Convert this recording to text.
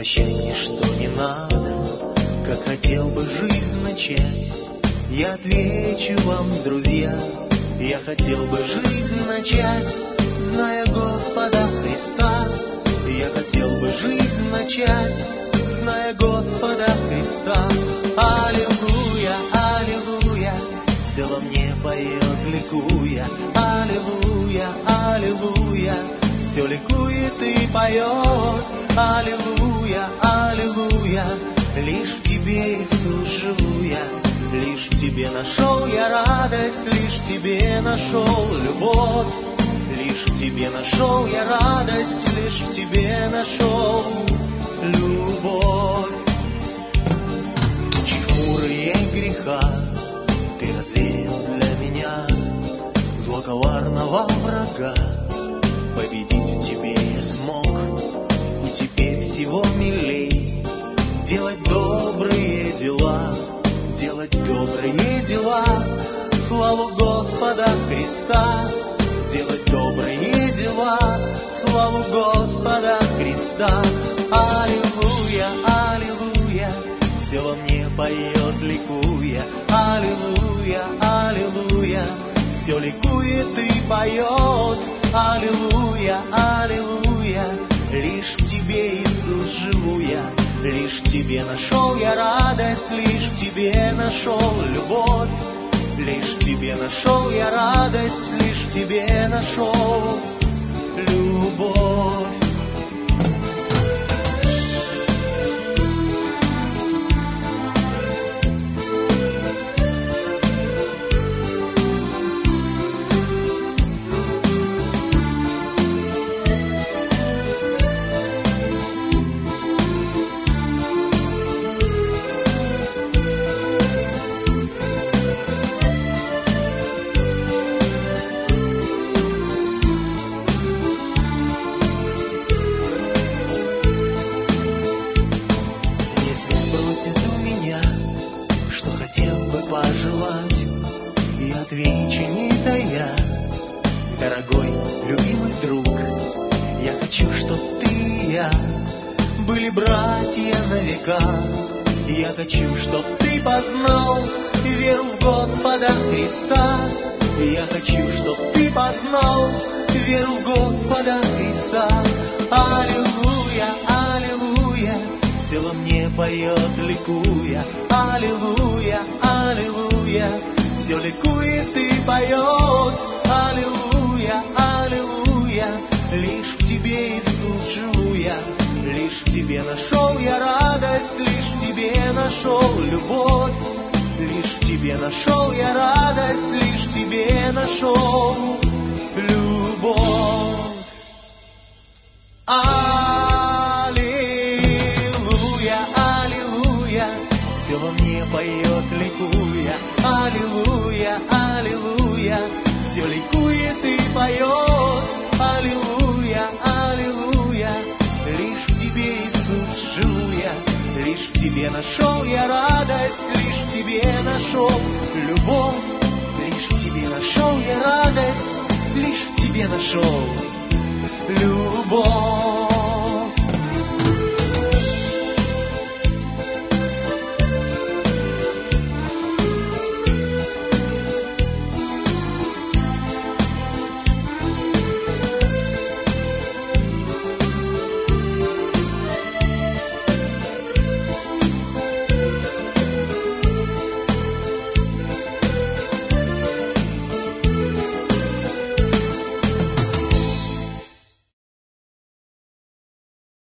прощай мне, что не надо, как хотел бы жизнь начать. Я отвечу вам, друзья, я хотел бы жизнь начать, зная Господа Христа. Я хотел бы жизнь начать, зная Господа Христа. Аллилуйя, аллилуйя, все во мне поет, ликуя. Аллилуйя, аллилуйя, все ликует и поет. Аллилуйя, аллилуйя, лишь в Тебе, Иисус, живу я. Лишь в Тебе нашел я радость, лишь в Тебе нашел любовь. Лишь в Тебе нашел я радость, лишь в Тебе нашел любовь. Тучи хмурые греха Ты развеял для меня, зло коварного врага. Победить в Тебе я смог, и теперь всего милей делать добрые дела, делать добрые дела, славу Господа Христа. Делать добрые дела, славу Господа Христа. Аллилуйя, аллилуйя, все во мне поет, ликуя. Аллилуйя, аллилуйя, все ликует и поет. Аллилуйя, аллилуйя, лишь в Тебе, Иисус, живу я. Лишь в Тебе нашел я радость, лишь в Тебе нашел любовь. Лишь в Тебе нашел я радость, лишь в Тебе нашел любовь. Любовь.